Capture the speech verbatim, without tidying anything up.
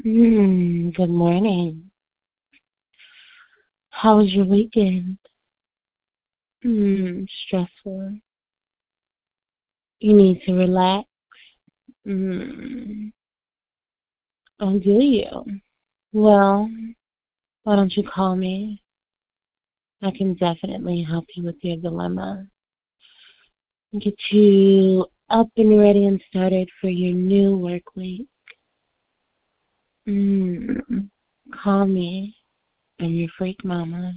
Mm, good morning. How was your weekend? Mm, stressful. You need to relax. Mm, oh, do you? Well, why don't you call me? I can definitely help you with your dilemma. Get you up and ready and started for your new work week. Mm, call me. I'm your freak mama.